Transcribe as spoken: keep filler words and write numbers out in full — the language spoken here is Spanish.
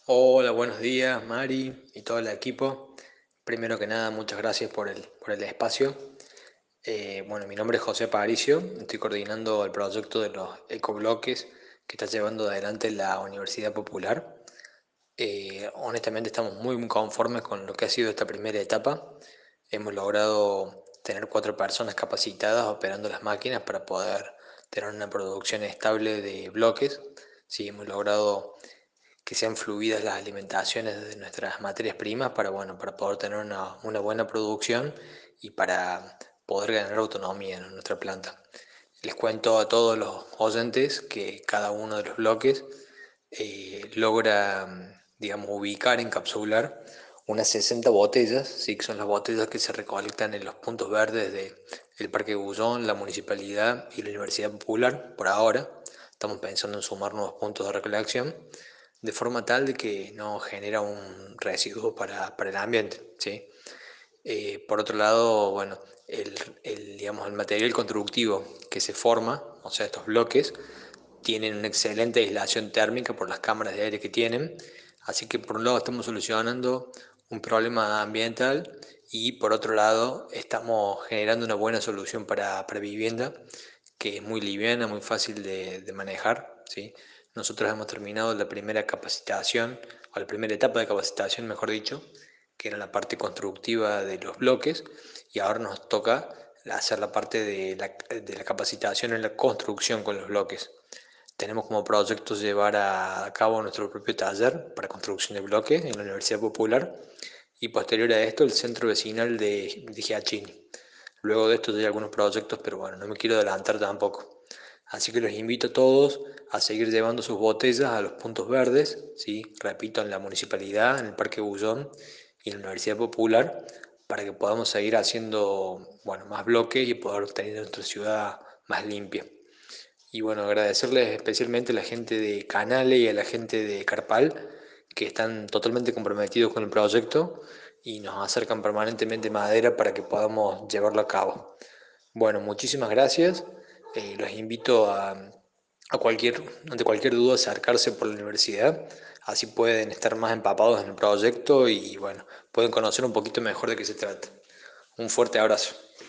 Hola, buenos días, Mari y todo el equipo. Primero que nada, muchas gracias por el, por el espacio. Eh, bueno, mi nombre es José Aparicio, estoy coordinando el proyecto de los ecobloques que está llevando adelante la Universidad Popular. Eh, honestamente estamos muy, muy conformes con lo que ha sido esta primera etapa. Hemos logrado tener cuatro personas capacitadas operando las máquinas para poder tener una producción estable de bloques. Sí, hemos logrado que sean fluidas las alimentaciones de nuestras materias primas para, bueno, para poder tener una, una buena producción y para poder ganar autonomía en nuestra planta. Les cuento a todos los oyentes que cada uno de los bloques eh, logra, digamos, ubicar, encapsular unas sesenta botellas, ¿sí? Que son las botellas que se recolectan en los puntos verdes del Parque Bullón, la Municipalidad y la Universidad Popular, por ahora. Estamos pensando en sumar nuevos puntos de recolección de forma tal de que no genera un residuo para, para el ambiente, ¿sí? Eh, por otro lado, bueno, el, el, digamos, el material constructivo que se forma, o sea, estos bloques, tienen una excelente aislación térmica por las cámaras de aire que tienen, así que por un lado estamos solucionando un problema ambiental y por otro lado estamos generando una buena solución para, para vivienda que es muy liviana, muy fácil de, de manejar, ¿sí? Nosotros hemos terminado la primera capacitación, o la primera etapa de capacitación, mejor dicho, que era la parte constructiva de los bloques, y ahora nos toca hacer la parte de la, de la capacitación en la construcción con los bloques. Tenemos como proyecto llevar a cabo nuestro propio taller para construcción de bloques en la Universidad Popular y posterior a esto el centro vecinal de, de Giachini. Luego de esto hay algunos proyectos, pero bueno, no me quiero adelantar tampoco. Así que los invito a todos a seguir llevando sus botellas a los puntos verdes, ¿sí? Repito, en la municipalidad, en el Parque Bullón y en la Universidad Popular, para que podamos seguir haciendo, bueno, más bloques y poder tener nuestra ciudad más limpia. Y bueno, agradecerles especialmente a la gente de Canale y a la gente de Carpal, que están totalmente comprometidos con el proyecto y nos acercan permanentemente madera para que podamos llevarlo a cabo. Bueno, muchísimas gracias. Eh, los invito a, a cualquier, ante cualquier duda, acercarse por la universidad. Así pueden estar más empapados en el proyecto y bueno, pueden conocer un poquito mejor de qué se trata. Un fuerte abrazo.